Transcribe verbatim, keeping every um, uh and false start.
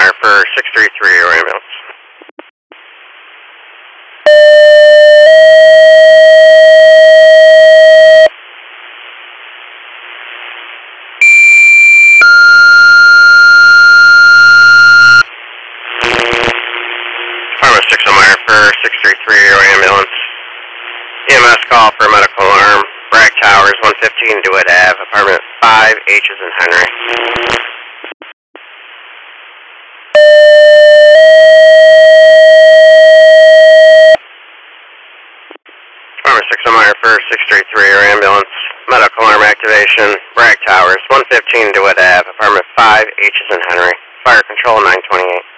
Meyer for six three three, your ambulance. Department six Meyer for six three three, your ambulance. E M S call for medical alarm. Bragg Towers, one fifteen DeWitt Ave, apartment five, H is in Henry. Department six Meyer for six three three, your ambulance. Medical alarm activation. Bragg Towers, one fifteen DeWitt Ave, apartment five, H is in Henry. Fire control nine twenty-eight.